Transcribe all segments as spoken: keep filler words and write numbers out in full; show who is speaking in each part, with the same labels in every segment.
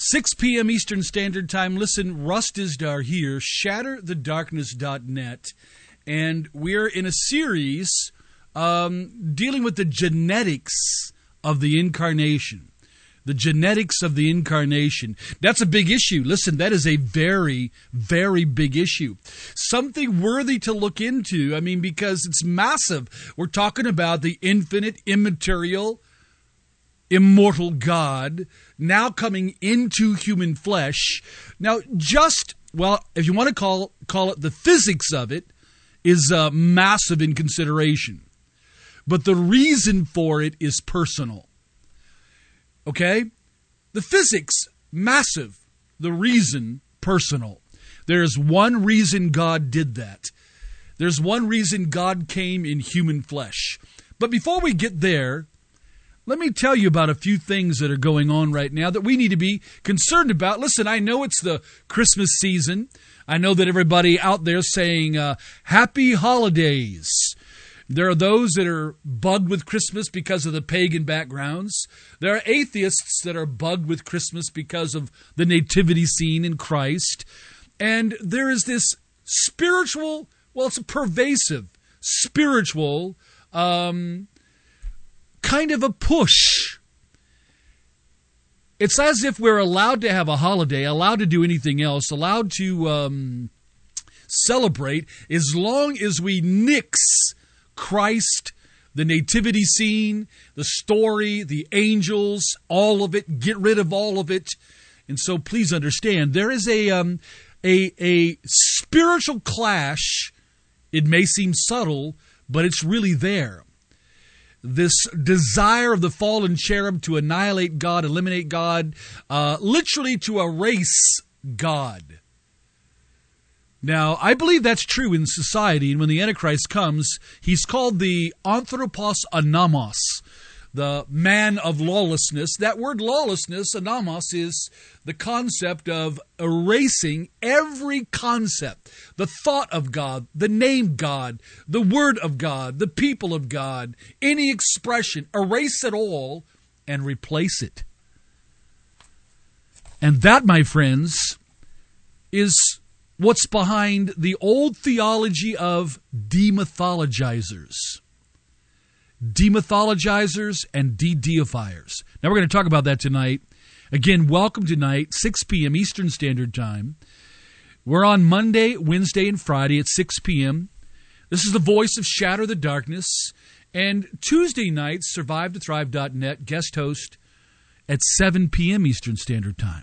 Speaker 1: six p.m. Eastern Standard Time. Listen, Russ Dizdar here, shatter the darkness dot net, and we're in a series um, dealing with the genetics of the incarnation. The genetics of the incarnation. That's a big issue. Listen, that is a very, very big issue. Something worthy to look into. I mean, because it's massive. We're talking about the infinite, immaterial, immortal God now coming into human flesh. Now, just, well, if you want to call call it the physics of it, is uh, massive in consideration. But the reason for it is personal. Okay? The physics, massive. The reason, personal. There's one reason God did that. There's one reason God came in human flesh. But before we get there, let me tell you about a few things that are going on right now that we need to be concerned about. Listen, I know it's the Christmas season. I know that everybody out there is saying, uh, Happy Holidays. There are those that are bugged with Christmas because of the pagan backgrounds. There are atheists that are bugged with Christmas because of the nativity scene in Christ. And there is this spiritual, well, it's a pervasive, spiritual um, kind of a push. It's as if we're allowed to have a holiday, allowed to do anything else, allowed to um, celebrate as long as we nix Christ, the nativity scene, the story, the angels, all of it. Get rid of all of it. And so please understand, there is a um, a, a spiritual clash. It may seem subtle, but it's really there. This desire of the fallen cherub to annihilate God, eliminate God, uh, literally to erase God. Now, I believe that's true in society, and when the Antichrist comes, he's called the Anthropos Anamos, the man of lawlessness. That word lawlessness, anamos, is the concept of erasing every concept, the thought of God, the name God, the word of God, the people of God, any expression, erase it all and replace it. And that, my friends, is what's behind the old theology of demythologizers. Demythologizers and de-deifiers. Now we're going to talk about that tonight. Again, welcome tonight, six p.m. Eastern Standard Time. We're on Monday, Wednesday, and Friday at six p.m. This is the voice of Shatter the Darkness. And Tuesday nights, survive to thrive dot net, guest host at seven p.m. Eastern Standard Time.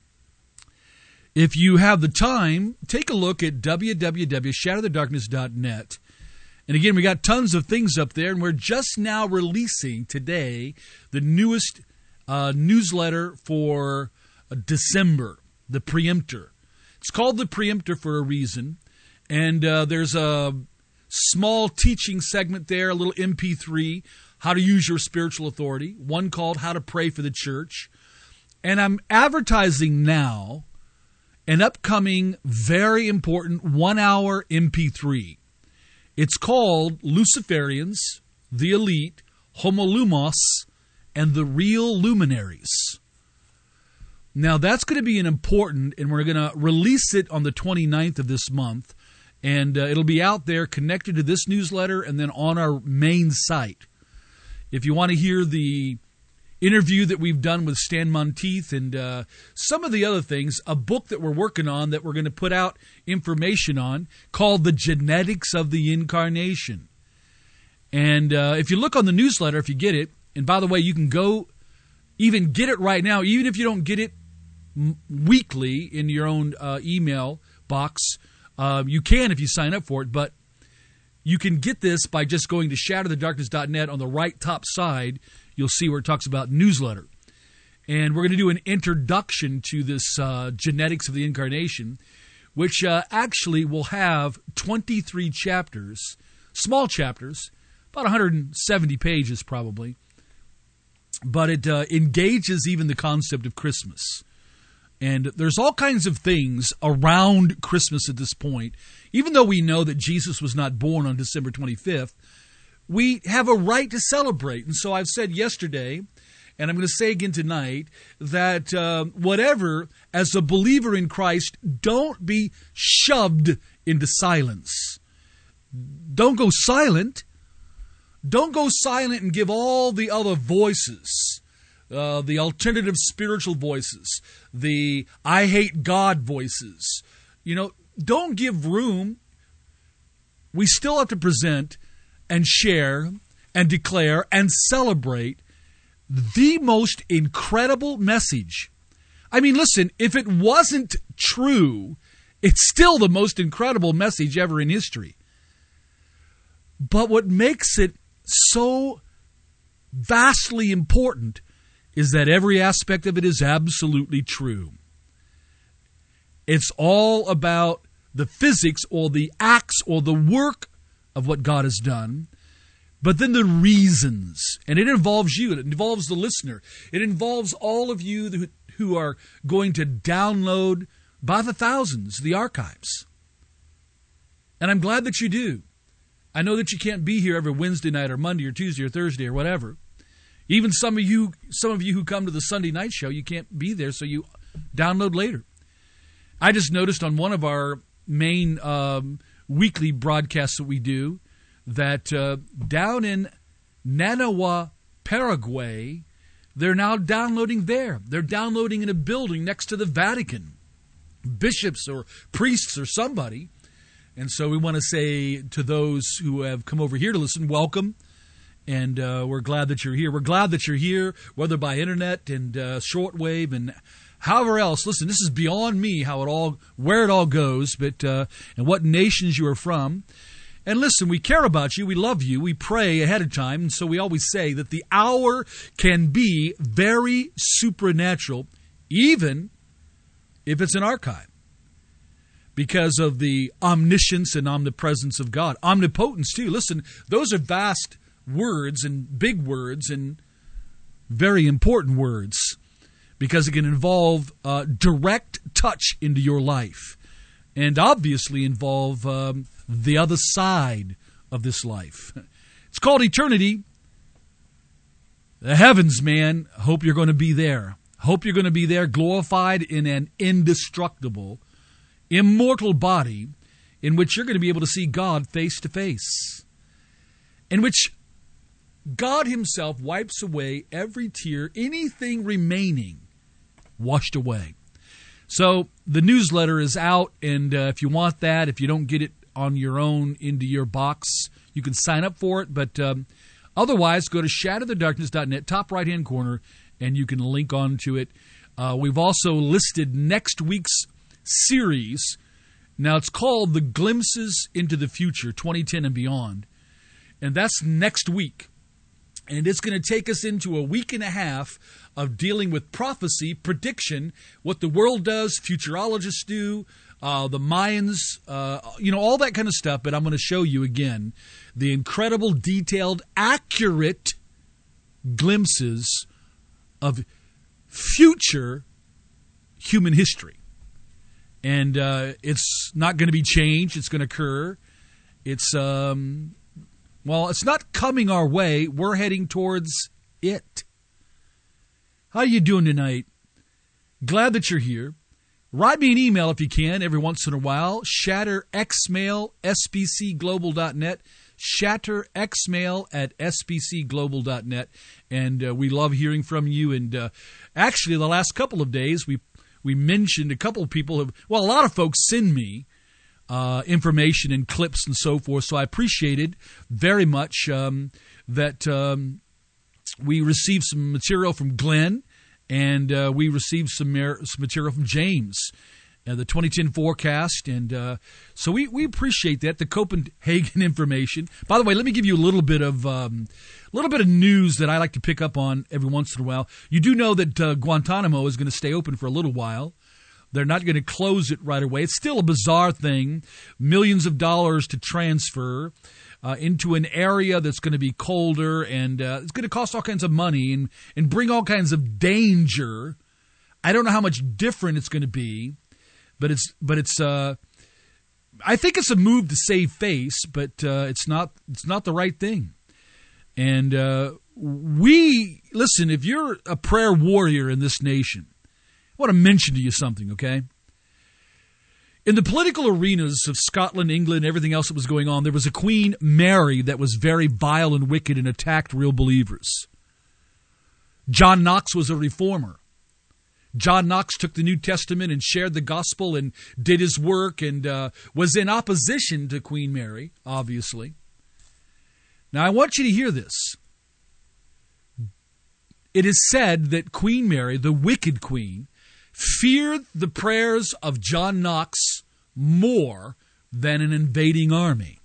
Speaker 1: If you have the time, take a look at w w w dot shatter the darkness dot net. And again, we got tons of things up there, and we're just now releasing today the newest uh, newsletter for uh, December, the Preemptor. It's called the Preemptor for a reason, and uh, there's a small teaching segment there, a little M P three, how to use your spiritual authority, one called How to Pray for the Church. And I'm advertising now an upcoming, very important one-hour M P three. It's called Luciferians, the Elite, Homolumos, and the Real Luminaries. Now, that's going to be an important, and we're going to release it on the twenty-ninth of this month, and uh, it'll be out there connected to this newsletter and then on our main site. If you want to hear the interview that we've done with Stan Monteith and uh, some of the other things, a book that we're working on that we're going to put out information on called The Genetics of the Incarnation. And uh, if you look on the newsletter, if you get it, and by the way, you can go even get it right now, even if you don't get it m- weekly in your own uh, email box, uh, you can if you sign up for it, but you can get this by just going to shatter the darkness dot net on the right top side. You'll see where it talks about newsletter. And we're going to do an introduction to this uh, genetics of the incarnation, which uh, actually will have twenty-three chapters, small chapters, about one hundred seventy pages probably. But it uh, engages even the concept of Christmas. And there's all kinds of things around Christmas at this point. Even though we know that Jesus was not born on December twenty-fifth, we have a right to celebrate. And so I've said yesterday, and I'm going to say again tonight, that uh, whatever, as a believer in Christ, don't be shoved into silence. Don't go silent. Don't go silent and give all the other voices, uh, the alternative spiritual voices, the I hate God voices. You know, don't give room. We still have to present and share and declare and celebrate the most incredible message. I mean, listen, if it wasn't true, it's still the most incredible message ever in history. But what makes it so vastly important is that every aspect of it is absolutely true. It's all about the physics or the acts or the work of what God has done, but then the reasons. And it involves you. It involves the listener. It involves all of you who are going to download by the thousands the archives. And I'm glad that you do. I know that you can't be here every Wednesday night or Monday or Tuesday or Thursday or whatever. Even some of you, some of you who come to the Sunday night show, you can't be there, so you download later. I just noticed on one of our main um, weekly broadcasts that we do that uh, down in Nanawa, Paraguay, they're now downloading there. They're downloading in a building next to the Vatican. Bishops or priests or somebody. And so we want to say to those who have come over here to listen, welcome. And uh, we're glad that you're here. We're glad that you're here, whether by internet and uh, shortwave and however else. Listen, this is beyond me how it all, where it all goes, but uh, and what nations you are from. And listen, we care about you. We love you. We pray ahead of time. And so we always say that the hour can be very supernatural, even if it's an archive, because of the omniscience and omnipresence of God. Omnipotence, too. Listen, those are vast words and big words and very important words, because it can involve uh, direct touch into your life and obviously involve um, the other side of this life. It's called eternity. The heavens, man. Hope you're going to be there. Hope you're going to be there, glorified in an indestructible, immortal body in which you're going to be able to see God face to face, in which God himself wipes away every tear, anything remaining washed away. So the newsletter is out, and uh, if you want that, if you don't get it on your own into your box, you can sign up for it. But um, otherwise, go to shatter the darkness dot net, top right-hand corner, and you can link on to it. Uh, we've also listed next week's series. Now, it's called The Glimpses into the Future, twenty ten and Beyond. And that's next week. And it's going to take us into a week and a half of dealing with prophecy, prediction, what the world does, futurologists do, uh, the Mayans, uh, you know, all that kind of stuff. But I'm going to show you again the incredible, detailed, accurate glimpses of future human history. And uh, it's not going to be changed. It's going to occur. It's, um, well, it's not coming our way. We're heading towards it. How are you doing tonight? Glad that you're here. Write me an email if you can every once in a while. shatterxmail, s b c global dot net. shatterxmail at s b c global dot net. And uh, we love hearing from you. And uh, actually, the last couple of days, we we mentioned a couple of people have, well, a lot of folks send me uh, information and clips and so forth. So I appreciated very much um, that um, we received some material from Glenn, and uh, we received some, mer- some material from James, uh, the twenty ten forecast. And uh, so we, we appreciate that, the Copenhagen information. By the way, let me give you a little bit of um, little bit of news that I like to pick up on every once in a while. You do know that uh, Guantanamo is going to stay open for a little while. They're not going to close it right away. It's still a bizarre thing. Millions of dollars to transfer uh, into an area that's going to be colder, and uh, it's going to cost all kinds of money and, and bring all kinds of danger. I don't know how much different it's going to be, but it's but it's. Uh, I think it's a move to save face, but uh, it's not. It's not the right thing. And uh, we, listen, if you're a prayer warrior in this nation, I want to mention to you something, okay? In the political arenas of Scotland, England, everything else that was going on, there was a Queen Mary that was very vile and wicked and attacked real believers. John Knox was a reformer. John Knox took the New Testament and shared the gospel and did his work and uh, was in opposition to Queen Mary, obviously. Now, I want you to hear this. It is said that Queen Mary, the wicked queen, feared the prayers of John Knox more than an invading army.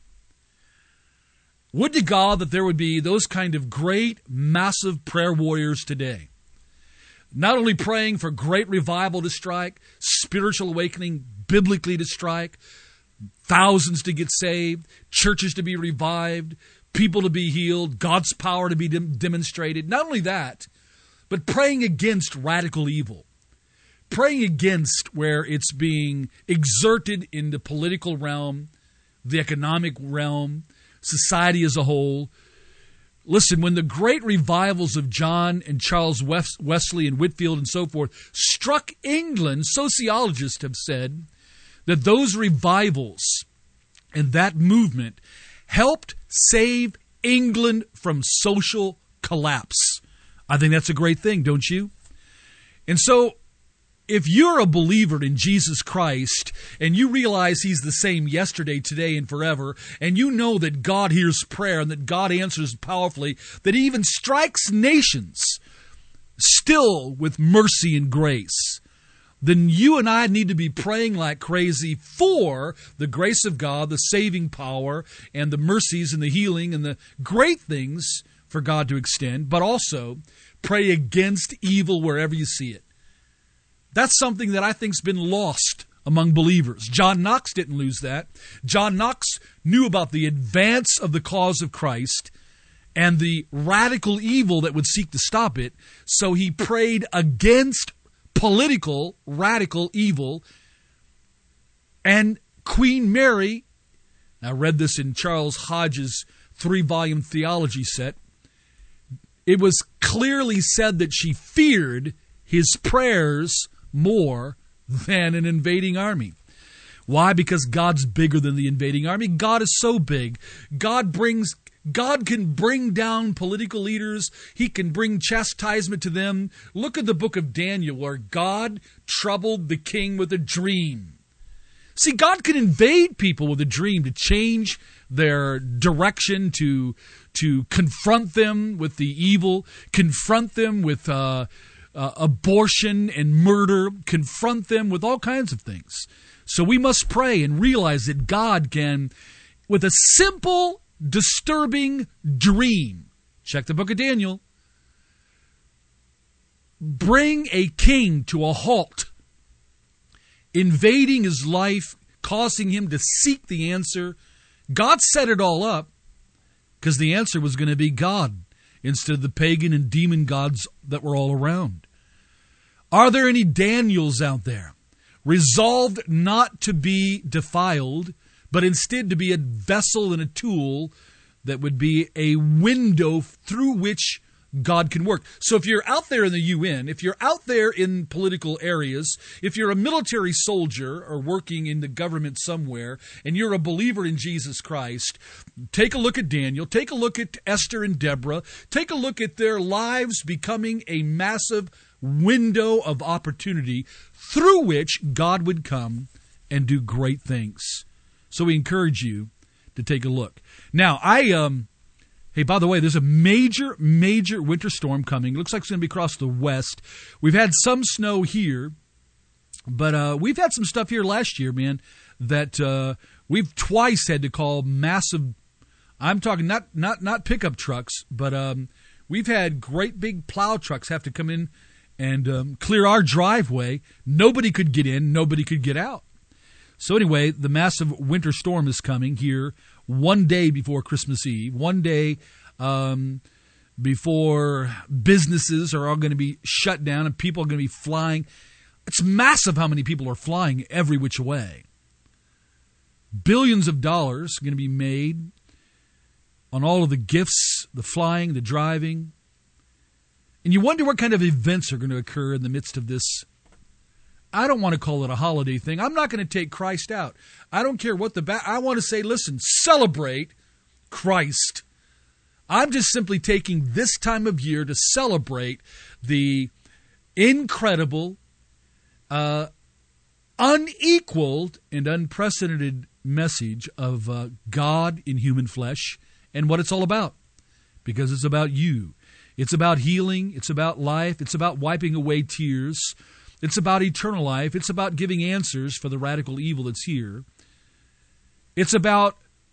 Speaker 1: Would to God that there would be those kind of great, massive prayer warriors today. Not only praying for great revival to strike, spiritual awakening biblically to strike, thousands to get saved, churches to be revived, people to be healed, God's power to be dem- demonstrated. Not only that, but praying against radical evil. Praying against where it's being exerted in the political realm, the economic realm, society as a whole. Listen, when the great revivals of John and Charles Wesley and Whitefield and so forth struck England, sociologists have said that those revivals and that movement helped save England from social collapse. I think that's a great thing, don't you? And so, if you're a believer in Jesus Christ and you realize He's the same yesterday, today, and forever, and you know that God hears prayer and that God answers powerfully, that He even strikes nations still with mercy and grace, then you and I need to be praying like crazy for the grace of God, the saving power, and the mercies and the healing and the great things for God to extend, but also pray against evil wherever you see it. That's something that I think's been lost among believers. John Knox didn't lose that. John Knox knew about the advance of the cause of Christ and the radical evil that would seek to stop it, so he prayed against political, radical evil. And Queen Mary, I read this in Charles Hodge's three-volume theology set, it was clearly said that she feared his prayers more than an invading army. Why? Because God's bigger than the invading army. God is so big. God brings, God can bring down political leaders. He can bring chastisement to them. Look at the book of Daniel where God troubled the king with a dream. See, God can invade people with a dream to change their direction, to, to confront them with the evil, confront them with uh, uh, abortion and murder, confront them with all kinds of things. So we must pray and realize that God can, with a simple, disturbing dream, check the book of Daniel, bring a king to a halt, invading his life, causing him to seek the answer. God set it all up because the answer was going to be God instead of the pagan and demon gods that were all around. Are there any Daniels out there resolved not to be defiled, but instead to be a vessel and a tool that would be a window through which God can work? So if you're out there in the U N, if you're out there in political areas, if you're a military soldier or working in the government somewhere, and you're a believer in Jesus Christ, take a look at Daniel, take a look at Esther and Deborah, take a look at their lives becoming a massive window of opportunity through which God would come and do great things. So we encourage you to take a look. Now, I... um. Hey, by the way, there's a major, major winter storm coming. It looks like it's going to be across the west. We've had some snow here, but uh, we've had some stuff here last year, man, that uh, we've twice had to call massive, I'm talking not not, not pickup trucks, but um, we've had great big plow trucks have to come in and um, clear our driveway. Nobody could get in. Nobody could get out. So anyway, the massive winter storm is coming here one day before Christmas Eve, one day um, before businesses are all going to be shut down and people are going to be flying. It's massive how many people are flying every which way. Billions of dollars are going to be made on all of the gifts, the flying, the driving, And you wonder what kind of events are going to occur in the midst of this. I don't want to call it a holiday thing. I'm not going to take Christ out. I don't care what the ba- I want to say, listen, celebrate Christ. I'm just simply taking this time of year to celebrate the incredible, uh, unequaled, and unprecedented message of uh, God in human flesh and what it's all about. Because it's about you. It's about healing. It's about life. It's about wiping away tears. It's about eternal life. It's about giving answers for the radical evil that's here. It's about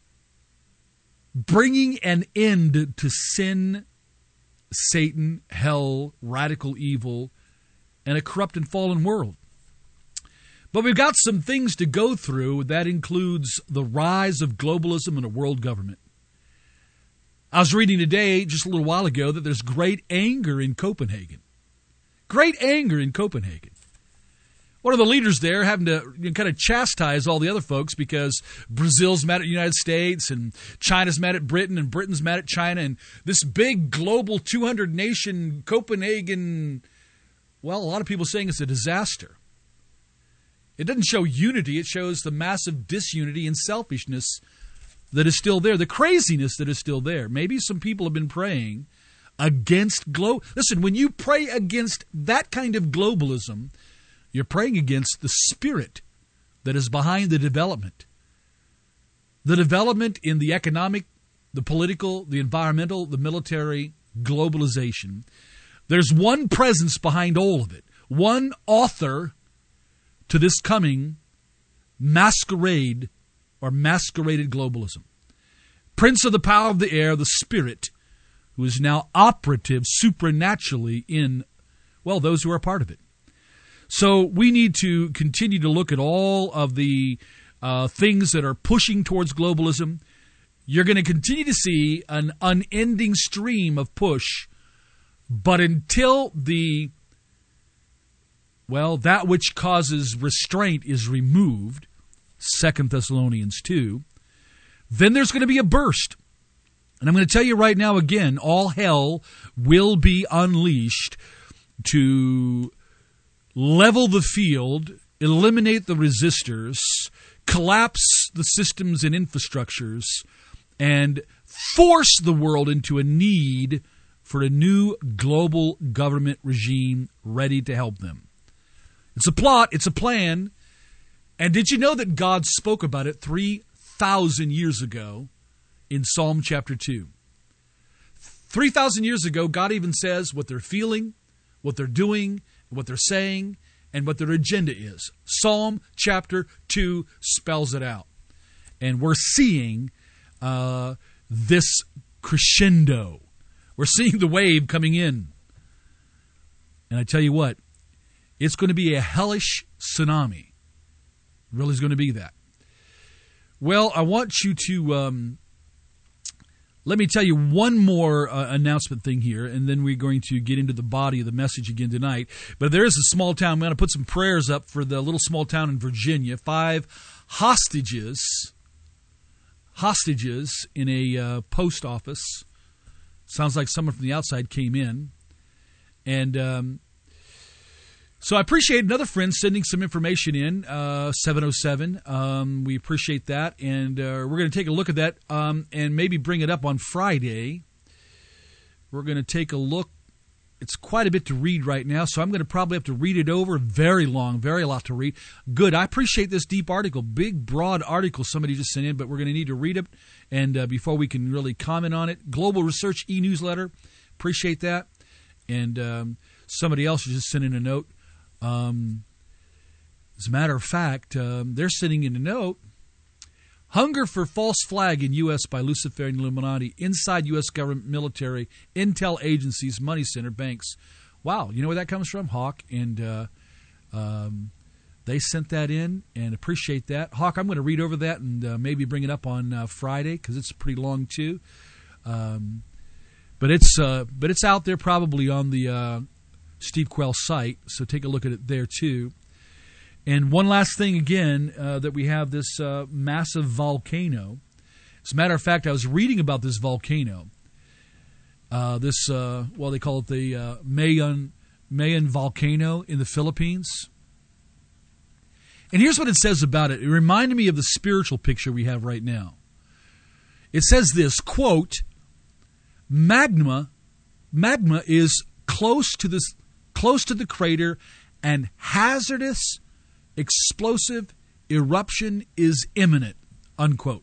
Speaker 1: bringing an end to sin, Satan, hell, radical evil, and a corrupt and fallen world. But we've got some things to go through. That includes the rise of globalism and a world government. I was reading today, just a little while ago, that there's great anger in Copenhagen. Great anger in Copenhagen. One of the leaders there having to you know, kind of chastise all the other folks because Brazil's mad at the United States and China's mad at Britain and Britain's mad at China and this big global two hundred nation Copenhagen, well, a lot of people saying it's a disaster. It doesn't show unity. It shows the massive disunity and selfishness that is still there, the craziness that is still there. Maybe some people have been praying against glo. Listen, when you pray against that kind of globalism, you're praying against the spirit that is behind the development. The development in the economic, the political, the environmental, the military, globalization. There's one presence behind all of it. One author to this coming masquerade or masqueraded globalism. Prince of the power of the air, the spirit, who is now operative supernaturally in, well, those who are part of it. So we need to continue to look at all of the uh, things that are pushing towards globalism. You're going to continue to see an unending stream of push, but until the, well, that which causes restraint is removed, Second Thessalonians two, then there's going to be a burst. And I'm going to tell you right now again, all hell will be unleashed to level the field, eliminate the resistors, collapse the systems and infrastructures, and force the world into a need for a new global government regime ready to help them. It's a plot, it's a plan. And did you know that God spoke about it three thousand years ago in Psalm chapter two? three thousand years ago, God even says what they're feeling, what they're doing, what they're saying, and what their agenda is. Psalm chapter two spells it out. And we're seeing uh, this crescendo. We're seeing the wave coming in. And I tell you what, it's going to be a hellish tsunami. Really is going to be that. Well, I want you to, um, let me tell you one more uh, announcement thing here, and then we're going to get into the body of the message again tonight. But there is a small town. I'm going to put some prayers up for the little small town in Virginia. Five hostages, hostages in a uh, post office. Sounds like someone from the outside came in. And um So I appreciate another friend sending some information in, uh, seven oh seven. Um, we appreciate that, and uh, we're going to take a look at that um, and maybe bring it up on Friday. We're going to take a look. It's quite a bit to read right now, so I'm going to probably have to read it over. Very long, very lot to read. Good. I appreciate this deep article, big, broad article somebody just sent in, but we're going to need to read it and uh, before we can really comment on it. Global Research e-newsletter. Appreciate that. And um, somebody else just sent in a note. Um, as a matter of fact, um, they're sending in a note. Hunger for false flag in U S by Luciferian Illuminati inside U S government, military, intel agencies, money center, banks. Wow, you know where that comes from? Hawk. And uh, um, they sent that in and appreciate that. Hawk, I'm going to read over that and uh, maybe bring it up on uh, Friday because it's pretty long too. Um, but it's uh, but it's out there probably on the Uh, Steve Quell site, so take a look at it there too. And one last thing again, uh, that we have this uh, massive volcano. As a matter of fact, I was reading about this volcano, uh, this, uh, well, they call it the uh, Mayon, Mayon volcano in the Philippines. And here's what it says about it. It reminded me of the spiritual picture we have right now. It says this, quote, magma, magma is close to this, close to the crater, and hazardous, explosive eruption is imminent, unquote.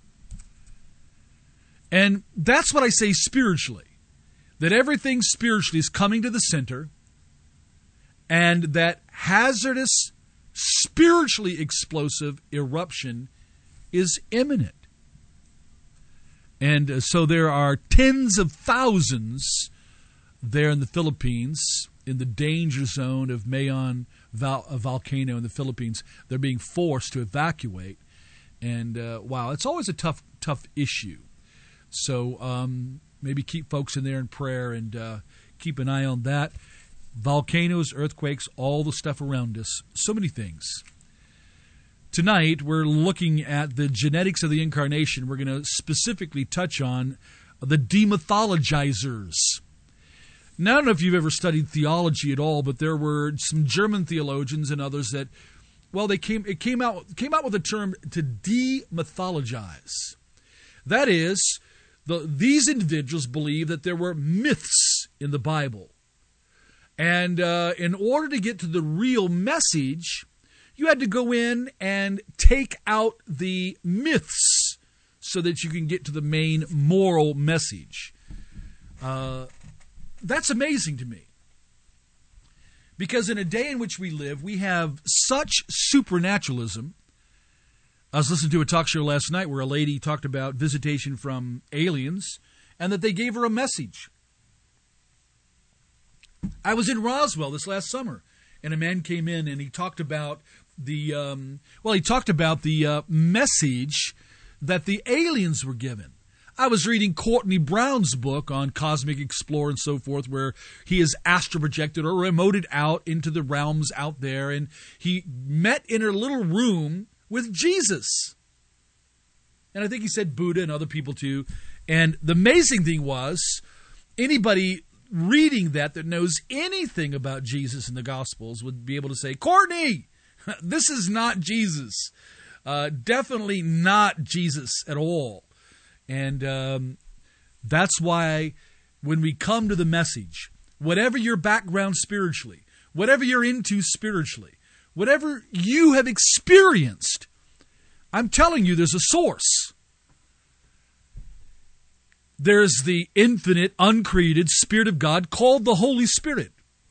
Speaker 1: And that's what I say spiritually, that everything spiritually is coming to the center, and that hazardous, spiritually explosive eruption is imminent. And uh, so there are tens of thousands there in the Philippines, in the danger zone of Mayon Vol- a volcano in the Philippines. They're being forced to evacuate. And uh, wow, it's always a tough, tough issue. So um, maybe keep folks in there in prayer and uh, keep an eye on that. Volcanoes, earthquakes, all the stuff around us. So many things. Tonight, we're looking at the genetics of the incarnation. We're going to specifically touch on the demythologizers. Now, I don't know if you've ever studied theology at all, but there were some German theologians and others that, well, they came it came out came out with a term to demythologize. That is, the, these individuals believe that there were myths in the Bible. And uh, in order to get to the real message, you had to go in and take out the myths so that you can get to the main moral message. Uh, that's amazing to me. Because in a day in which we live, we have such supernaturalism. I was listening to a talk show last night where a lady talked about visitation from aliens and that they gave her a message. I was in Roswell this last summer, and a man came in and he talked about the, um, well, he talked about the uh, message that the aliens were given. I was reading Courtney Brown's book on Cosmic Explorer and so forth, where he is astro-projected or remoted out into the realms out there, and he met in a little room with Jesus. And I think he said Buddha and other people too. And the amazing thing was, anybody reading that that knows anything about Jesus in the Gospels would be able to say, Courtney, this is not Jesus. Uh, definitely not Jesus at all. And um, that's why when we come to the message, whatever your background spiritually, whatever you're into spiritually, whatever you have experienced, I'm telling you there's a source. There's the infinite, uncreated Spirit of God called the Holy Spirit.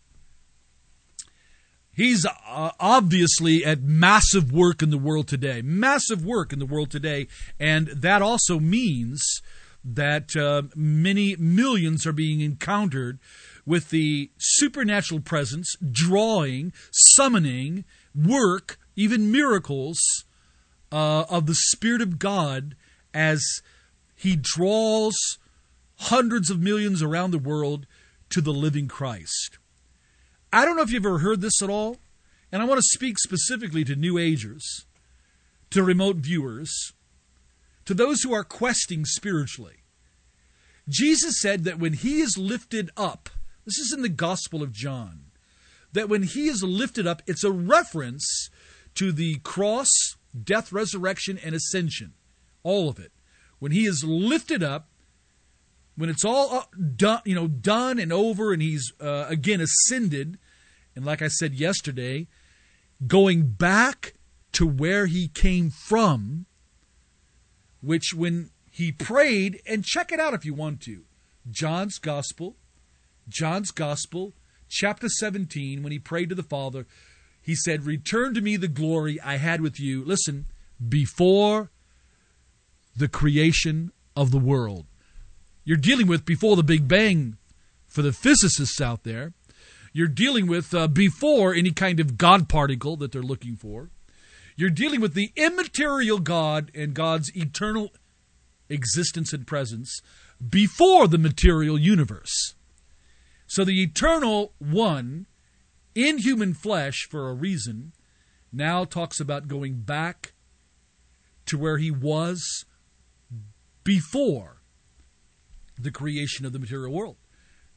Speaker 1: He's uh, obviously at massive work in the world today. Massive work in the world today. And that also means that uh, many millions are being encountered with the supernatural presence, drawing, summoning, work, even miracles uh, of the Spirit of God as He draws hundreds of millions around the world to the living Christ. I don't know if you've ever heard this at all, and I want to speak specifically to New Agers, to remote viewers, to those who are questing spiritually. Jesus said that when He is lifted up, this is in the Gospel of John, that when He is lifted up, it's a reference to the cross, death, resurrection, and ascension. All of it. When He is lifted up, when it's all done, you know, done and over, and He's uh, again ascended, and like I said yesterday, going back to where He came from, which when He prayed, and check it out if you want to, John's Gospel, John's Gospel, chapter seventeen, when He prayed to the Father, He said, "Return to me the glory I had with you," listen, "before the creation of the world." You're dealing with before the Big Bang for the physicists out there. You're dealing with uh, before any kind of God particle that they're looking for. You're dealing with the immaterial God and God's eternal existence and presence before the material universe. So the eternal one in human flesh for a reason now talks about going back to where He was before the creation of the material world.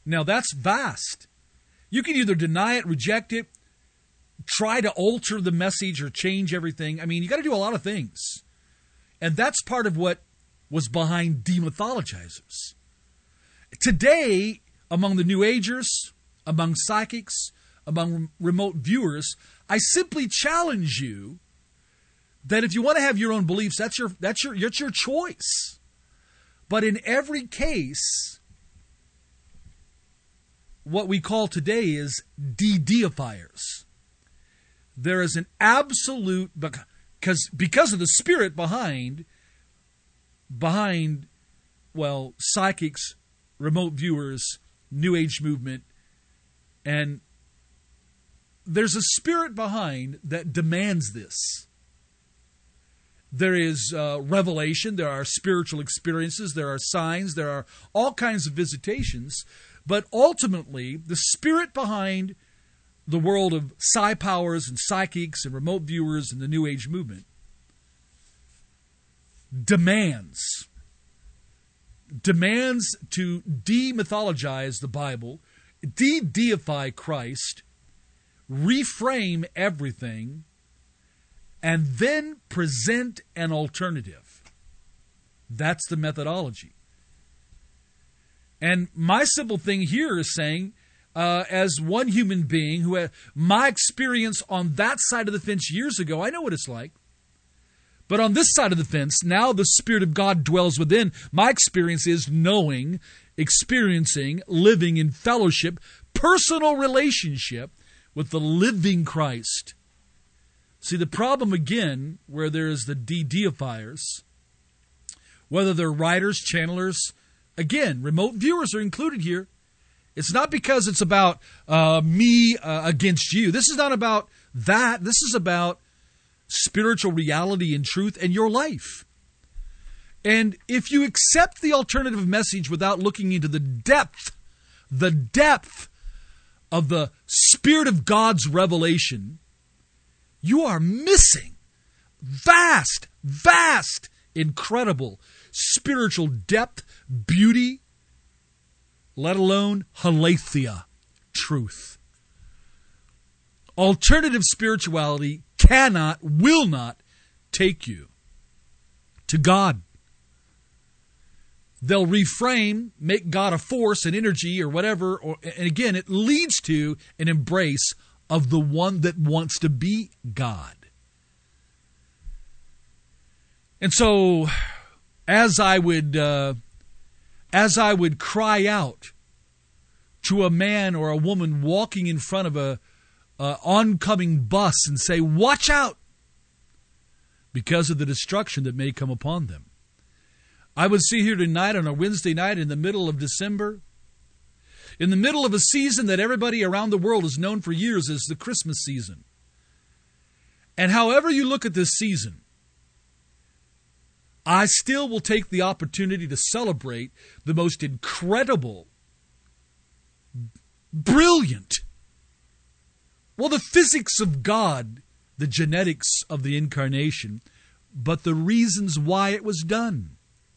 Speaker 1: Now that's vast. You can either deny it, reject it, try to alter the message or change everything. I mean, you got to do a lot of things. And that's part of what was behind demythologizers. Today, among the New Agers, among psychics, among remote viewers, I simply challenge you that if you want to have your own beliefs, that's your that's your that's your choice. But in every case, what we call today is de-deifiers. There is an absolute, because because of the spirit behind behind well, psychics, remote viewers, New Age movement, and there's a spirit behind that demands this. There is uh, revelation, there are spiritual experiences, there are signs, there are all kinds of visitations, but ultimately, the spirit behind the world of psi powers and psychics and remote viewers and the New Age movement demands demands to demythologize the Bible, de-deify Christ, reframe everything, and then present an alternative. That's the methodology. And my simple thing here is saying, uh, as one human being who had my experience on that side of the fence years ago, I know what it's like. But on this side of the fence, now the Spirit of God dwells within. My experience is knowing, experiencing, living in fellowship, personal relationship with the living Christ. See, the problem again, where there is the de-deifiers, whether they're writers, channelers, again, remote viewers are included here. It's not because it's about uh, me uh, against you. This is not about that. This is about spiritual reality and truth in your life. And if you accept the alternative message without looking into the depth, the depth of the Spirit of God's revelation, you are missing vast, vast, incredible spiritual depth, beauty, let alone aletheia, truth. Alternative spirituality cannot, will not take you to God. They'll reframe, make God a force, an energy, or whatever. Or, and again, it leads to an embrace of the one that wants to be God. And so, as I would, uh, as I would cry out to a man or a woman walking in front of a uh, oncoming bus and say, "Watch out!" because of the destruction that may come upon them. I would see here tonight on a Wednesday night in the middle of December, in the middle of a season that everybody around the world has known for years as the Christmas season. And however you look at this season, I still will take the opportunity to celebrate the most incredible, brilliant, well, the physics of God, the genetics of the incarnation, but the reasons why it was done.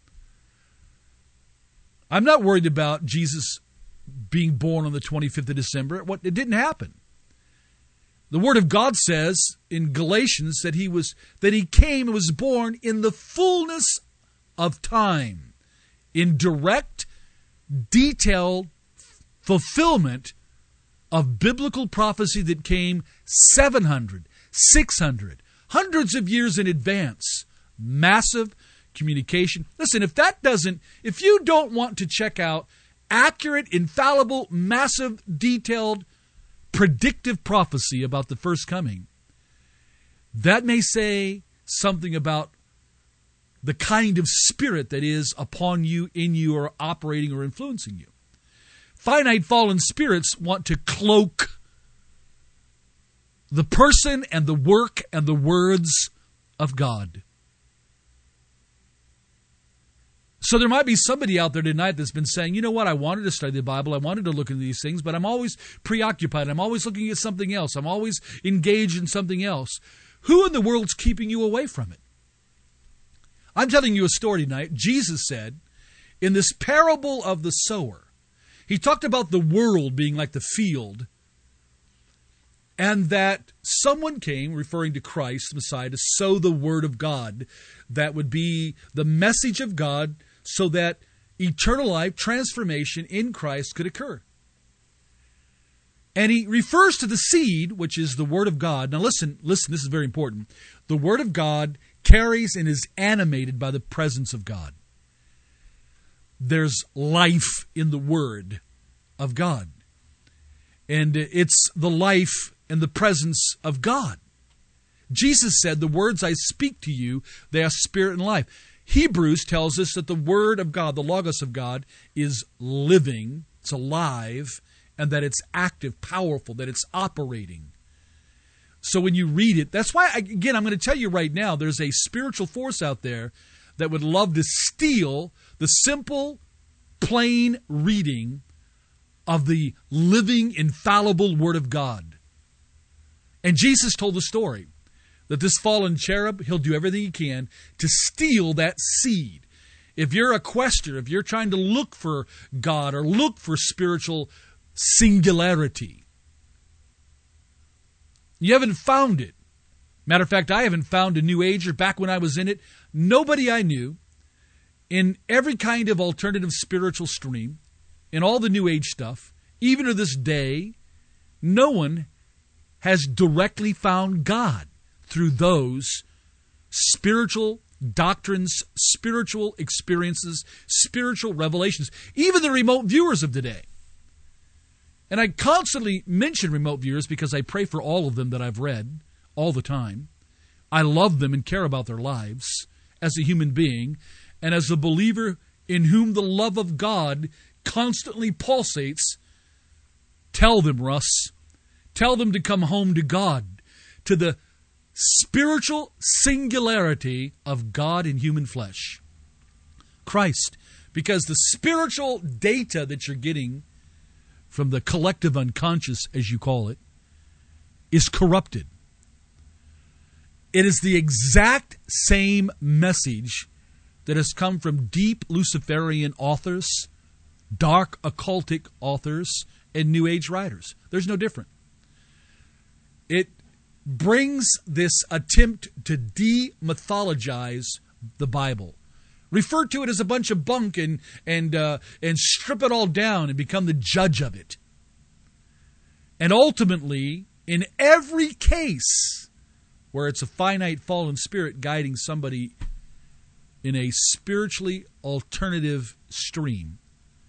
Speaker 1: I'm not worried about Jesus being born on the twenty-fifth of December. What, it didn't happen. The Word of God says in Galatians that he was that he came and was born in the fullness of time, in direct, detailed fulfillment of biblical prophecy that came seven hundred, six hundred, hundreds of years in advance. Massive communication. Listen, if that doesn't, if you don't want to check out accurate, infallible, massive, detailed, predictive prophecy about the first coming, that may say something about the kind of spirit that is upon you, in you, or operating or influencing you. Finite fallen spirits want to cloak the person and the work and the words of God. So there might be somebody out there tonight that's been saying, you know what, I wanted to study the Bible, I wanted to look into these things, but I'm always preoccupied, I'm always looking at something else, I'm always engaged in something else. Who in the world's keeping you away from it? I'm telling you a story tonight. Jesus said, in this parable of the sower, He talked about the world being like the field, and that someone came, referring to Christ, the Messiah, to sow the word of God. That would be the message of God so that eternal life, transformation in Christ could occur. And he refers to the seed, which is the word of God. Now listen, listen, this is very important. The word of God carries and is animated by the presence of God. There's life in the word of God. And it's the life and the presence of God. Jesus said, the words I speak to you, they are spirit and life. Hebrews tells us that the word of God, the Logos of God, is living, it's alive, and that it's active, powerful, that it's operating. So when you read it, that's why, again, I'm going to tell you right now, there's a spiritual force out there that would love to steal the simple, plain reading of the living, infallible Word of God. And Jesus told the story that this fallen cherub, he'll do everything he can to steal that seed. If you're a quester, if you're trying to look for God or look for spiritual singularity, you haven't found it. Matter of fact, I haven't found a New Ager. Back when I was in it, nobody I knew in every kind of alternative spiritual stream, in all the New Age stuff, even to this day, no one has directly found God through those spiritual doctrines, spiritual experiences, spiritual revelations, even the remote viewers of today. And I constantly mention remote viewers because I pray for all of them that I've read all the time. I love them and care about their lives as a human being and as a believer in whom the love of God constantly pulsates. Tell them, Russ, tell them to come home to God, to the spiritual singularity of God in human flesh. Christ, because the spiritual data that you're getting from the collective unconscious, as you call it, is corrupted. It is the exact same message that has come from deep Luciferian authors, dark occultic authors, and New Age writers. There's no different. It brings this attempt to demythologize the Bible. Refer to it as a bunch of bunk and and uh, and strip it all down and become the judge of it. And ultimately, in every case where it's a finite fallen spirit guiding somebody in a spiritually alternative stream,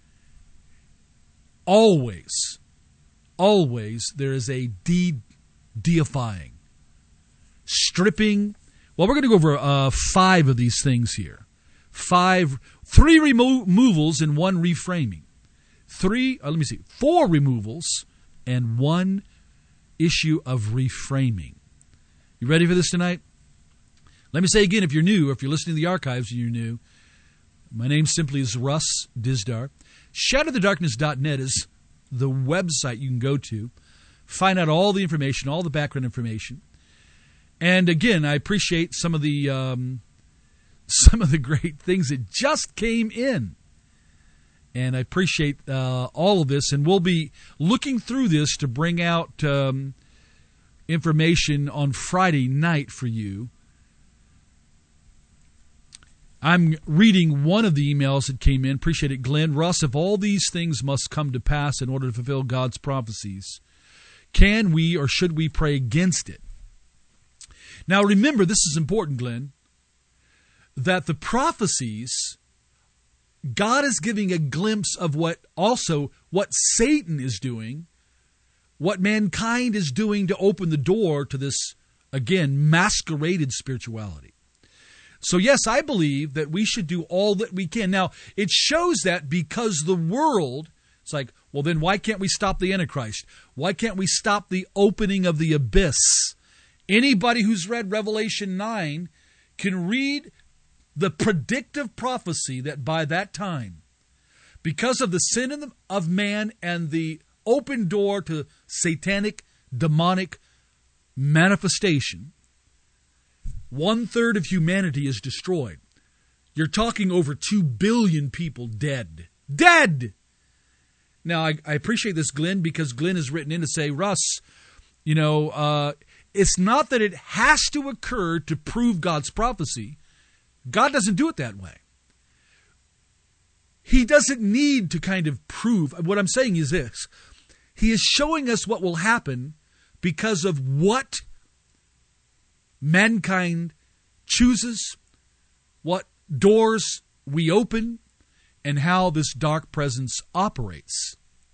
Speaker 1: always, always there is a de-deifying, stripping. Well, we're going to go over uh, five of these things here. Five, three remo- removals and one reframing. Three, uh, let me see, four removals and one issue of reframing. You ready for this tonight? Let me say again, if you're new, or if you're listening to the archives and you're new, my name simply is Russ Dizdar. shadow the darkness dot net is the website you can go to, find out all the information, all the background information. And again, I appreciate some of the um, some of the great things that just came in. And I appreciate uh, all of this. And we'll be looking through this to bring out um, information on Friday night for you. I'm reading one of the emails that came in. Appreciate it, Glenn. Russ, if all these things must come to pass in order to fulfill God's prophecies, can we or should we pray against it? Now remember, this is important, Glenn, that the prophecies, God is giving a glimpse of what also what Satan is doing, what mankind is doing to open the door to this, again, masqueraded spirituality. So yes, I believe that we should do all that we can. Now, it shows that because the world, it's like, well then why can't we stop the Antichrist? Why can't we stop the opening of the abyss? Anybody who's read Revelation nine can read the predictive prophecy that by that time, because of the sin of man and the open door to satanic, demonic manifestation, one-third of humanity is destroyed. You're talking over two billion people dead. Dead! Now, I, I appreciate this, Glenn, because Glenn has written in to say, Russ, you know, uh, it's not that it has to occur to prove God's prophecy. God doesn't do it that way. He doesn't need to kind of prove. What I'm saying is this. He is showing us what will happen because of what mankind chooses, what doors we open, and how this dark presence operates.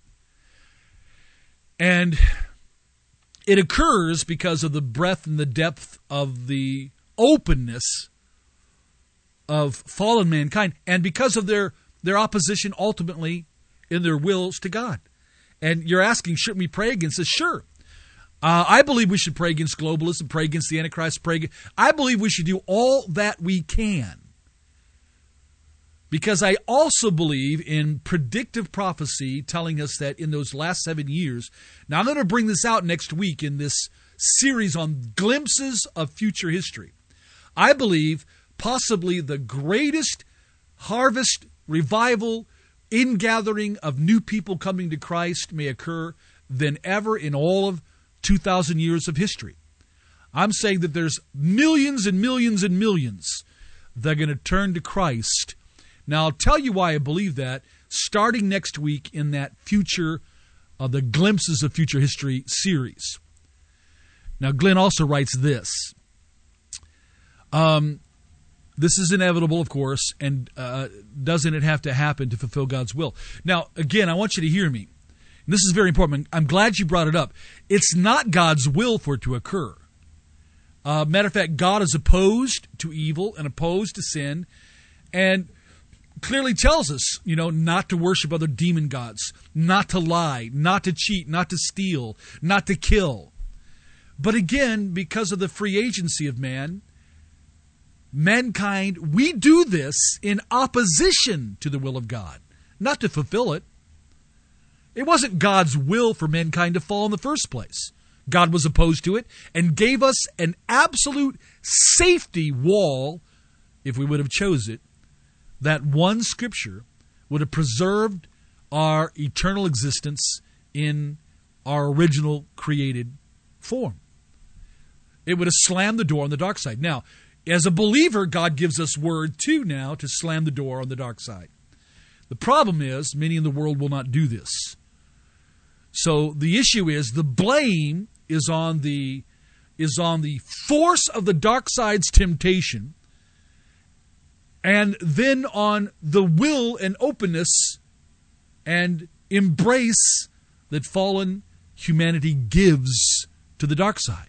Speaker 1: And it occurs because of the breadth and the depth of the openness of fallen mankind, and because of their, their opposition ultimately in their wills to God. And you're asking, shouldn't we pray against this? Sure. Uh, I believe we should pray against globalism, pray against the Antichrist, pray against, I believe we should do all that we can. Because I also believe in predictive prophecy telling us that in those last seven years, now I'm going to bring this out next week in this series on glimpses of future history. I believe possibly the greatest harvest, revival, ingathering of new people coming to Christ may occur than ever in all of two thousand years of history. I'm saying that there's millions and millions and millions that are going to turn to Christ. Now, I'll tell you why I believe that starting next week in that future of the Glimpses of Future History series. Now, Glenn also writes this. Um, this is inevitable, of course, and uh, doesn't it have to happen to fulfill God's will? Now, again, I want you to hear me. And this is very important. I'm glad you brought it up. It's not God's will for it to occur. Uh, matter of fact, God is opposed to evil and opposed to sin, and clearly tells us, you know, not to worship other demon gods, not to lie, not to cheat, not to steal, not to kill. But again, because of the free agency of man, mankind, we do this in opposition to the will of God, not to fulfill it. It wasn't God's will for mankind to fall in the first place. God was opposed to it and gave us an absolute safety wall, if we would have chose it. That one scripture would have preserved our eternal existence in our original created form. It would have slammed the door on the dark side. Now, as a believer, God gives us word too now to slam the door on the dark side. The problem is, many in the world will not do this. So the issue is, the blame is on the, is on the force of the dark side's temptation, and then on the will and openness and embrace that fallen humanity gives to the dark side.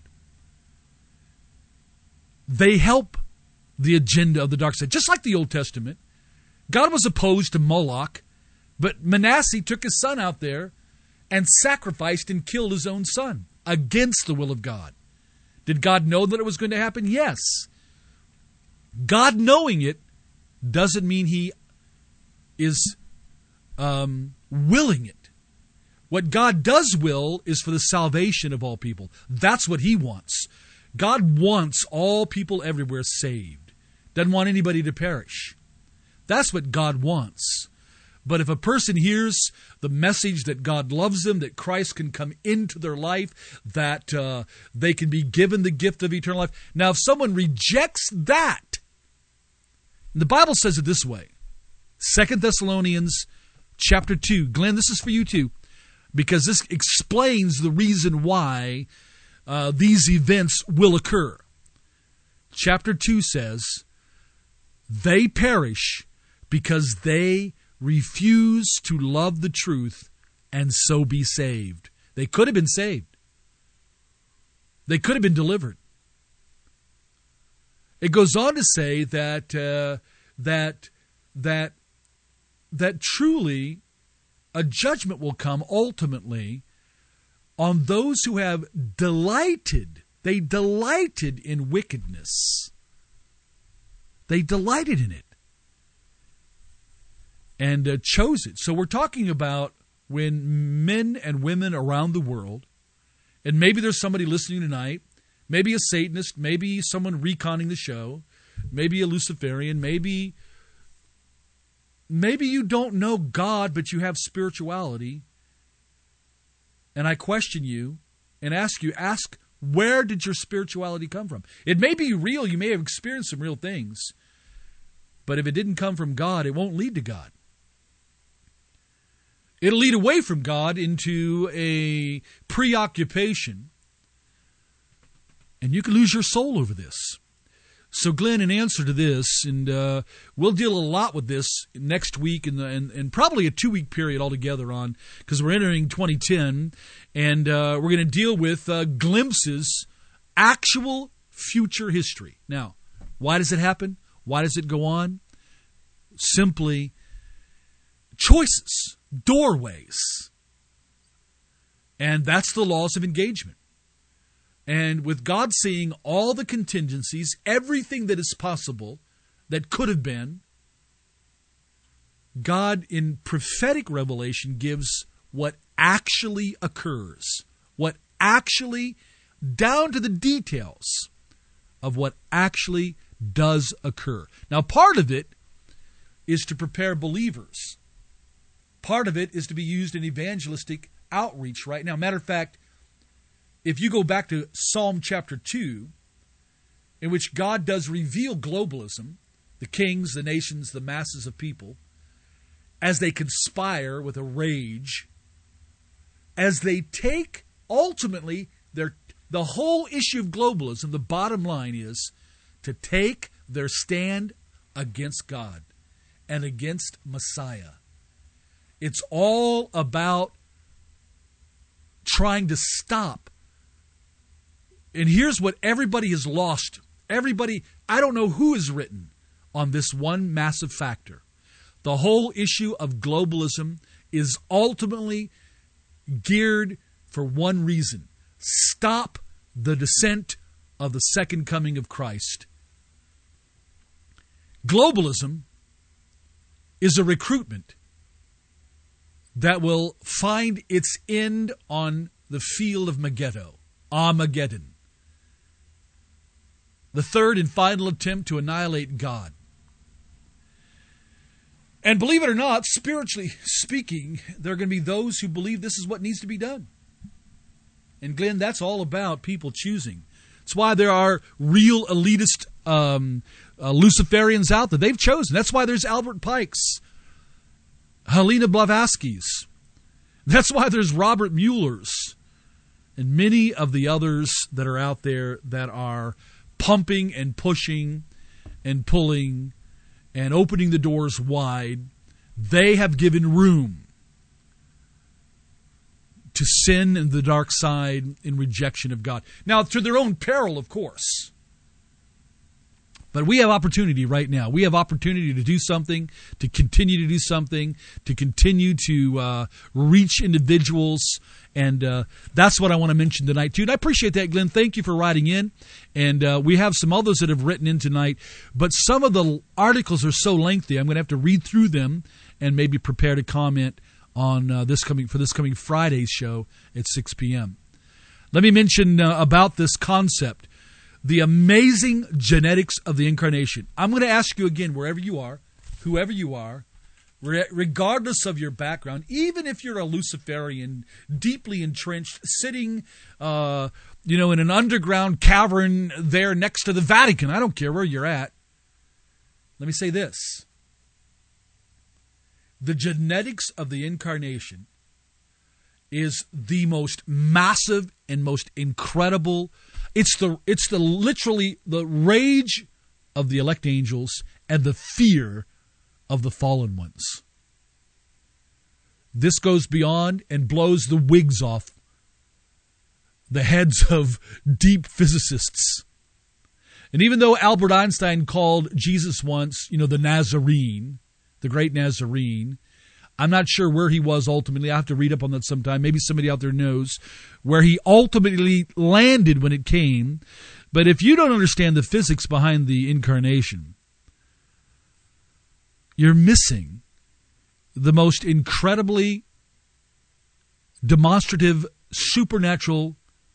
Speaker 1: They help the agenda of the dark side. Just like the Old Testament, God was opposed to Moloch, but Manasseh took his son out there and sacrificed and killed his own son against the will of God. Did God know that it was going to happen? Yes. God knowing it doesn't mean he is um, willing it. What God does will is for the salvation of all people. That's what he wants. God wants all people everywhere saved. Doesn't want anybody to perish. That's what God wants. But if a person hears the message that God loves them, that Christ can come into their life, that uh, they can be given the gift of eternal life. Now, if someone rejects that, the Bible says it this way, Second Thessalonians chapter two. Glenn, this is for you too, because this explains the reason why uh, these events will occur. Chapter two says, they perish because they refuse to love the truth and so be saved. They could have been saved. They could have been delivered. It goes on to say that uh, that that that truly a judgment will come ultimately on those who have delighted. They delighted in wickedness. They delighted in it and uh, chose it. So we're talking about when men and women around the world, and maybe there's somebody listening tonight, maybe a Satanist, maybe someone reconning the show, maybe a Luciferian, maybe, maybe you don't know God, but you have spirituality And I question you and ask you, ask, where did your spirituality come from? It may be real. You may have experienced some real things. But if it didn't come from God, it won't lead to God. It'll lead away from God into a preoccupation. And you can lose your soul over this. So, Glenn, in answer to this, and uh, we'll deal a lot with this next week and, and, and probably a two-week period altogether on, because we're entering twenty ten, and uh, we're going to deal with uh, glimpses, actual future history. Now, why does it happen? Why does it go on? Simply choices, doorways. And that's the laws of engagement. And with God seeing all the contingencies, everything that is possible, that could have been, God in prophetic revelation gives what actually occurs, what actually, down to the details of what actually does occur. Now, part of it is to prepare believers. Part of it is to be used in evangelistic outreach right now. Matter of fact, if you go back to Psalm chapter two, in which God does reveal globalism, the kings, the nations, the masses of people, as they conspire with a rage, as they take, ultimately, their the whole issue of globalism, the bottom line is to take their stand against God and against Messiah. It's all about trying to stop. And here's what everybody has lost. Everybody, I don't know who has written on this one massive factor. The whole issue of globalism is ultimately geared for one reason. Stop the descent of the second coming of Christ. Globalism is a recruitment that will find its end on the field of Megiddo, Armageddon. The third and final attempt to annihilate God. And believe it or not, spiritually speaking, there are going to be those who believe this is what needs to be done. And Glenn, that's all about people choosing. That's why there are real elitist um, uh, Luciferians out there. They've chosen. That's why there's Albert Pikes, Helena Blavatsky's. That's why there's Robert Mueller's, and many of the others that are out there that are pumping and pushing and pulling and opening the doors wide. They have given room to sin and the dark side in rejection of God. Now, to their own peril, of course. But we have opportunity right now. We have opportunity to do something, to continue to do something, to continue to uh, reach individuals. And uh, that's what I want to mention tonight, too. And I appreciate that, Glenn. Thank you for writing in. And uh, we have some others that have written in tonight. But some of the articles are so lengthy, I'm going to have to read through them and maybe prepare to comment on uh, this coming for this coming Friday's show at six p.m. Let me mention uh, about this concept. The amazing genetics of the incarnation. I'm going to ask you again, wherever you are, whoever you are, regardless of your background, even if you're a Luciferian, deeply entrenched, sitting, uh, you know, in an underground cavern there next to the Vatican. I don't care where you're at. Let me say this. The genetics of the incarnation is the most massive and most incredible. It's the it's the literally the rage of the elect angels and the fear of the fallen ones. This goes beyond and blows the wigs off the heads of deep physicists. And even though Albert Einstein called Jesus once, you know, the Nazarene, the great Nazarene, I'm not sure where he was ultimately. I have to read up on that sometime. Maybe somebody out there knows where he ultimately landed when it came. But if you don't understand the physics behind the incarnation, you're missing the most incredibly demonstrative, supernatural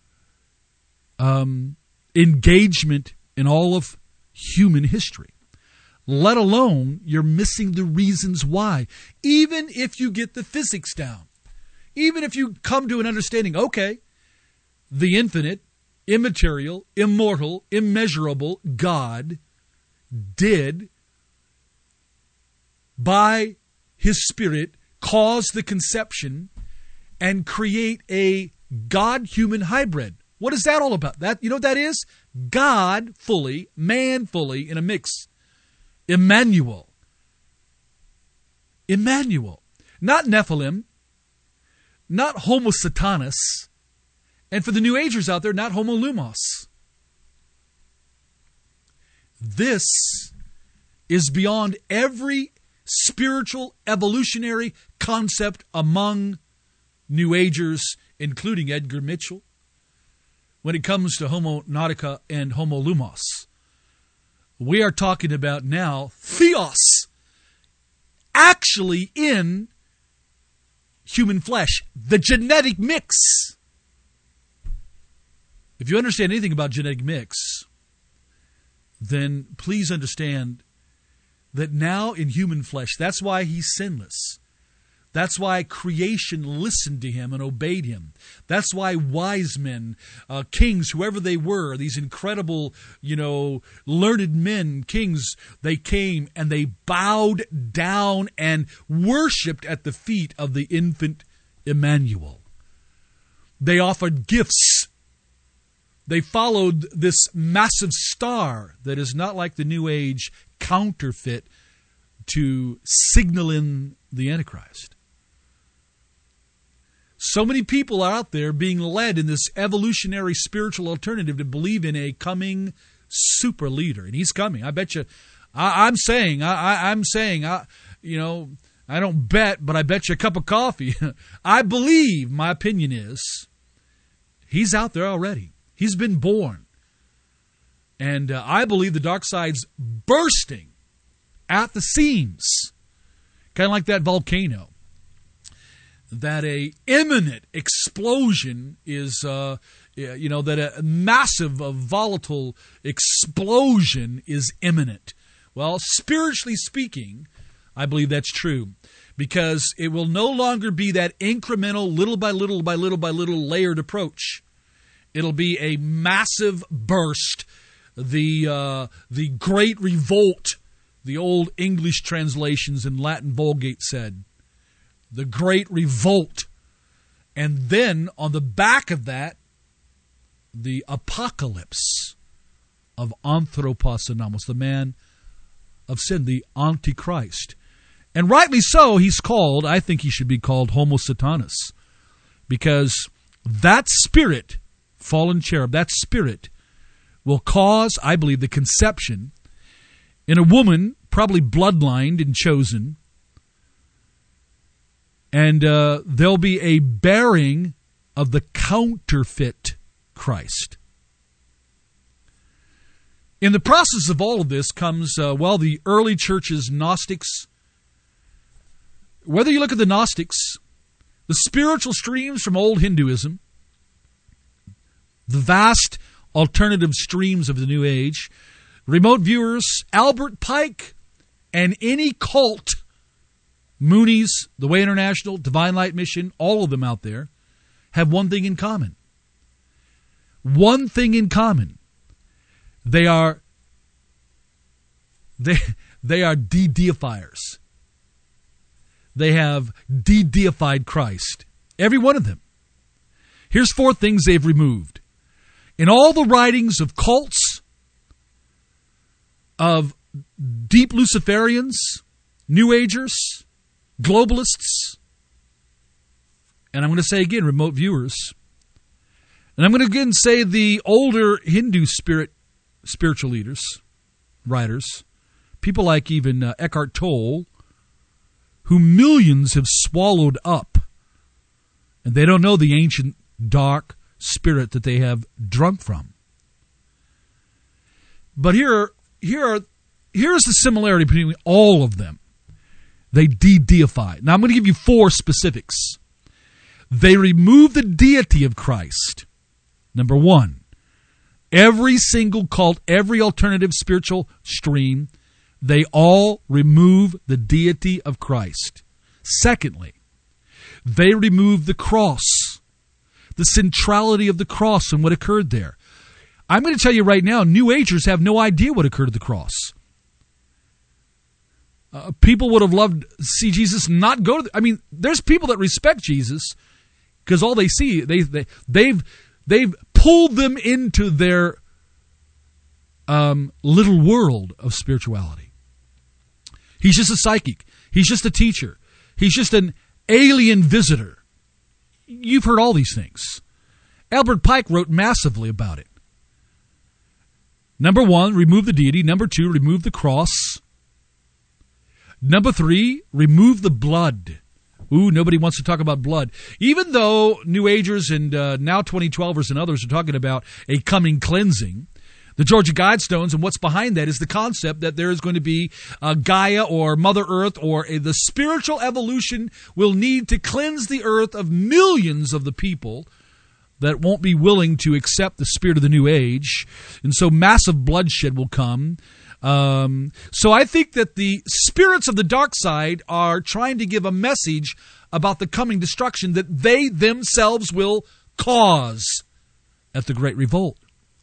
Speaker 1: um, engagement in all of human history. Let alone, you're missing the reasons why. Even if you get the physics down. even if you come to an understanding, okay, the infinite, immaterial, immortal, immeasurable God did, by his Spirit, cause the conception and create a God-human hybrid. What is that all about? That, you know what that is? God fully, man fully in a mix. Emmanuel. Emmanuel. Not Nephilim, not Homo Satanas, and for the New Agers out there, not Homo Lumos. This is beyond every spiritual evolutionary concept among New Agers, including Edgar Mitchell, when it comes to Homo Nautica and Homo Lumos. We are talking about now Theos, actually in human flesh, the genetic mix. If you understand anything about genetic mix, then please understand that now in human flesh, that's why he's sinless. That's why creation listened to him and obeyed him. That's why wise men, uh, kings, whoever they were, these incredible, you know, learned men, kings, they came and they bowed down and worshipped at the feet of the infant Emmanuel. They offered gifts. They followed this massive star that is not like the New Age counterfeit to signal in the Antichrist. So many people are out there being led in this evolutionary spiritual alternative to believe in a coming super leader, and he's coming. I bet you. I, I'm saying. I, I, I'm saying. I, you know, I don't bet, but I bet you a cup of coffee. I believe. My opinion is, he's out there already. He's been born, and uh, I believe the dark side's bursting at the seams, kind of like that volcano. That a imminent explosion is, uh, you know, that a massive, uh, volatile explosion is imminent. Well, spiritually speaking, I believe that's true, because it will no longer be that incremental, little by little by little by little layered approach. It'll be a massive burst, the uh, the Great Revolt, the old English translations in Latin Vulgate said. The Great Revolt. And then on the back of that, the apocalypse of Anthropos Anamos, the man of sin, the Antichrist. And rightly so, he's called, I think he should be called Homo Satanas, because that spirit, fallen cherub, that spirit will cause, I believe, the conception in a woman, probably bloodlined and chosen. And uh, there'll be a bearing of the counterfeit Christ. In the process of all of this comes, uh, well, the early church's Gnostics. Whether you look at the Gnostics, the spiritual streams from old Hinduism, the vast alternative streams of the New Age, remote viewers, Albert Pike, and any cult, Moonies, The Way International, Divine Light Mission, all of them out there, have one thing in common. One thing in common. They are they, they are de-deifiers. They have de-deified Christ. Every one of them. Here's four things they've removed. In all the writings of cults, of deep Luciferians, New Agers, globalists, and I'm going to say again, remote viewers, and I'm going to again say the older Hindu spirit, spiritual leaders, writers, people like even uh, Eckhart Tolle, who millions have swallowed up, and they don't know the ancient dark spirit that they have drunk from. But here, here are, here's the similarity between all of them. They de-deify. Now I'm going to give you four specifics. They remove the deity of Christ. Number one, every single cult, every alternative spiritual stream, they all remove the deity of Christ. Secondly, They removed the cross, the centrality of the cross and what occurred there. I'm going to tell you right now, New Agers have no idea what occurred at the cross. Uh, people would have loved to see Jesus not go to the, I mean, there's people that respect Jesus because all they see, they, they, they've, they've pulled them into their um, little world of spirituality. He's just a psychic. He's just a teacher. He's just an alien visitor. You've heard all these things. Albert Pike wrote massively about it. Number one, remove the deity. Number two, remove the cross. Number three, remove the blood. Ooh, nobody wants to talk about blood. Even though New Agers and uh, now twenty twelvers and others are talking about a coming cleansing, the Georgia Guidestones and what's behind that is the concept that there is going to be uh, Gaia or Mother Earth or a, the spiritual evolution will need to cleanse the earth of millions of the people that won't be willing to accept the spirit of the New Age. And so massive bloodshed will come. Um, so I think that the spirits of the dark side are trying to give a message about the coming destruction that they themselves will cause at the Great Revolt.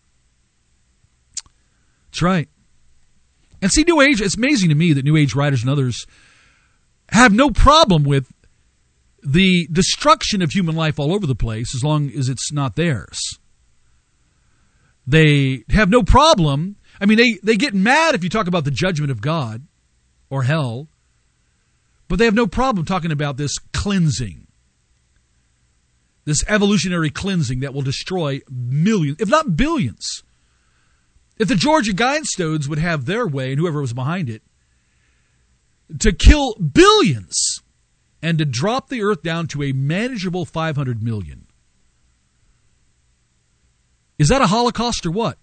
Speaker 1: That's right. And see, New Age, it's amazing to me that New Age writers and others have no problem with the destruction of human life all over the place as long as it's not theirs. They have no problem. I mean, they, they get mad if you talk about the judgment of God or hell, but they have no problem talking about this cleansing, this evolutionary cleansing that will destroy millions, if not billions. If the Georgia Guidestones would have their way, and whoever was behind it, to kill billions and to drop the earth down to a manageable five hundred million. Is that a Holocaust or what?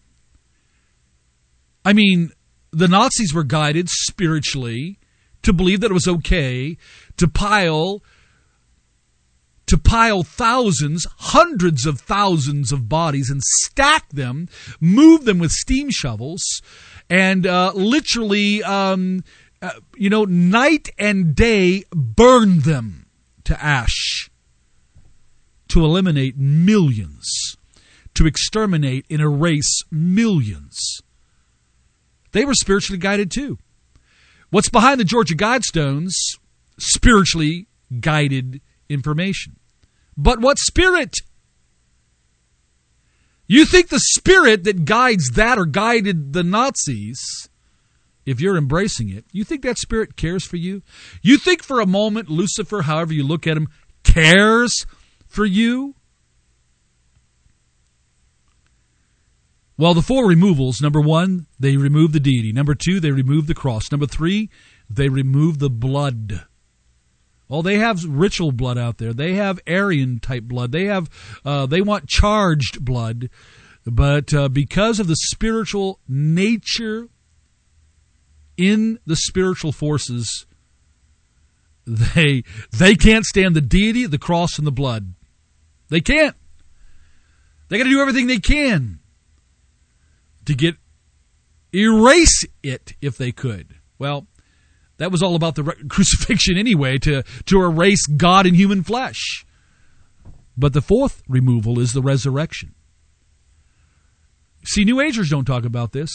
Speaker 1: I mean, the Nazis were guided spiritually to believe that it was okay to pile to pile thousands, hundreds of thousands of bodies and stack them, move them with steam shovels, and uh, literally, um, uh, you know, night and day burn them to ash, to eliminate millions, to exterminate and erase millions. They were spiritually guided too. What's behind the Georgia Guidestones? Spiritually guided information. But what spirit? You think the spirit that guides that or guided the Nazis, if you're embracing it, you think that spirit cares for you? You think for a moment Lucifer, however you look at him, cares for you? Well, the four removals, number one, they remove the deity. Number two, they remove the cross. Number three, they remove the blood. Well, they have ritual blood out there. They have Aryan-type blood. They have, uh, they want charged blood. But uh, because of the spiritual nature in the spiritual forces, they they can't stand the deity, the cross, and the blood. They can't. They got to do everything they can to get erase it if they could. Well, that was all about the re- crucifixion anyway, to, to erase God in human flesh. But the fourth removal is the resurrection. See, New Agers don't talk about this.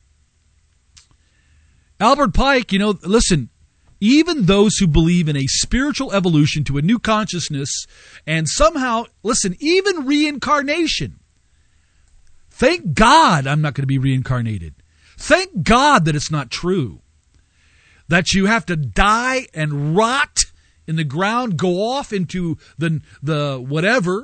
Speaker 1: Albert Pike, you know, listen, even those who believe in a spiritual evolution to a new consciousness and somehow, listen, even reincarnation. Thank God I'm not going to be reincarnated. Thank God that it's not true. That you have to die and rot in the ground, go off into the, the whatever,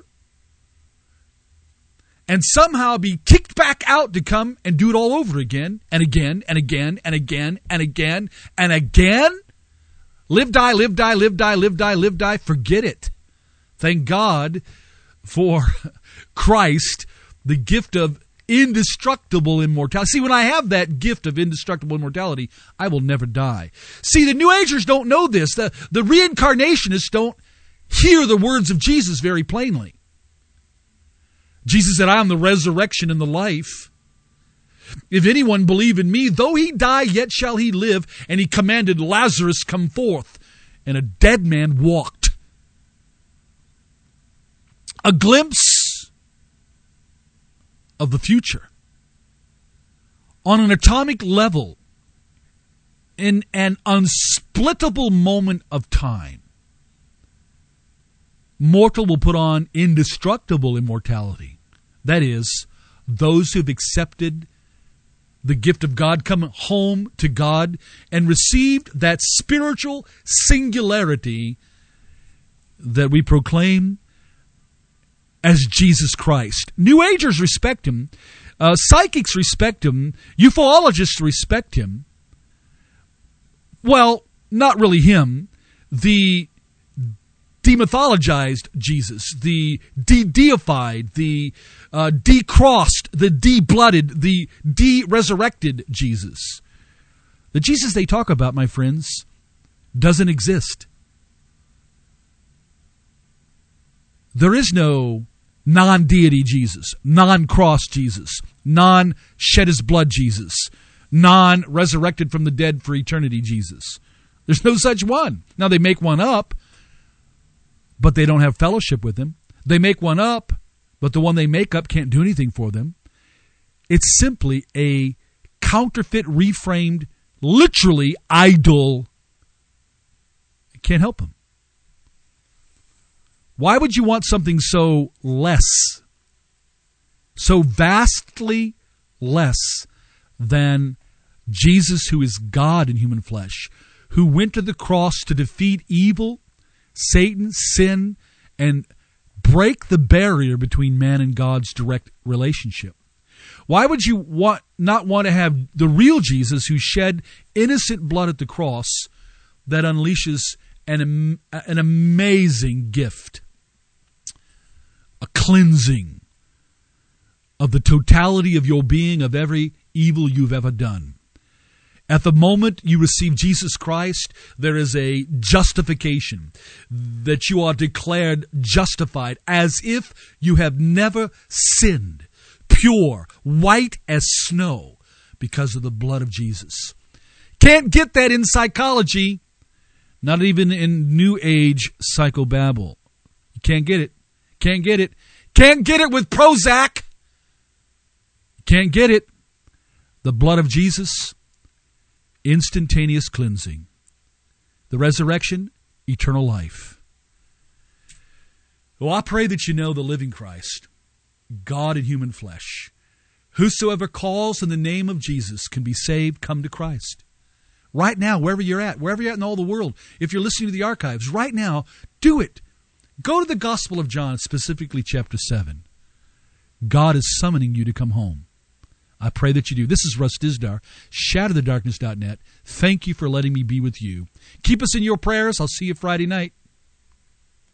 Speaker 1: and somehow be kicked back out to come and do it all over again, and again, and again, and again, and again, and again. Live, die, live, die, live, die, live, die, live, die. Forget it. Thank God for Christ, the gift of indestructible immortality. See, when I have that gift of indestructible immortality, I will never die. See, the New Agers don't know this. The, the reincarnationists don't hear the words of Jesus very plainly. Jesus said, I am the resurrection and the life. If anyone believe in me, though he die, yet shall he live. And he commanded Lazarus come forth. And a dead man walked. a glimpse of the future on an atomic level in an unsplittable moment of time. Mortal will put on indestructible immortality. That is, those who have accepted the gift of God, come home to God, and received that spiritual singularity that we proclaim as Jesus Christ. New Agers respect him. Uh, psychics respect him. Ufologists respect him. Well, not really him. The demythologized Jesus, the de-deified, the uh, de-crossed, the de-blooded, the de-resurrected Jesus. The Jesus they talk about, my friends, doesn't exist. There is no non-deity Jesus, non-crossed Jesus, non-shed his blood Jesus, non-resurrected from the dead for eternity Jesus. There's no such one. Now, they make one up, but they don't have fellowship with him. They make one up, but the one they make up can't do anything for them. It's simply a counterfeit, reframed, literally idol. It can't help them. Why would you want something so less, so vastly less than Jesus, who is God in human flesh, who went to the cross to defeat evil, Satan, sin, and break the barrier between man and God's direct relationship? Why would you want not want to have the real Jesus who shed innocent blood at the cross that unleashes an, an amazing gift, a cleansing of the totality of your being, of every evil you've ever done? At the moment you receive Jesus Christ, there is a justification, that you are declared justified as if you have never sinned, pure, white as snow, because of the blood of Jesus. Can't get that in psychology, not even in New Age psychobabble. You can't get it. Can't get it. Can't get it with Prozac. Can't get it. The blood of Jesus, instantaneous cleansing. The resurrection, eternal life. Well, I pray that you know the living Christ, God in human flesh. Whosoever calls in the name of Jesus can be saved. Come to Christ. Right now, wherever you're at, wherever you're at in all the world, if you're listening to the archives, right now, do it. Go to the Gospel of John, specifically chapter seven. God is summoning you to come home. I pray that you do. This is Russ Dizdar, shadow the darkness dot net. Thank you for letting me be with you. Keep us in your prayers. I'll see you Friday night.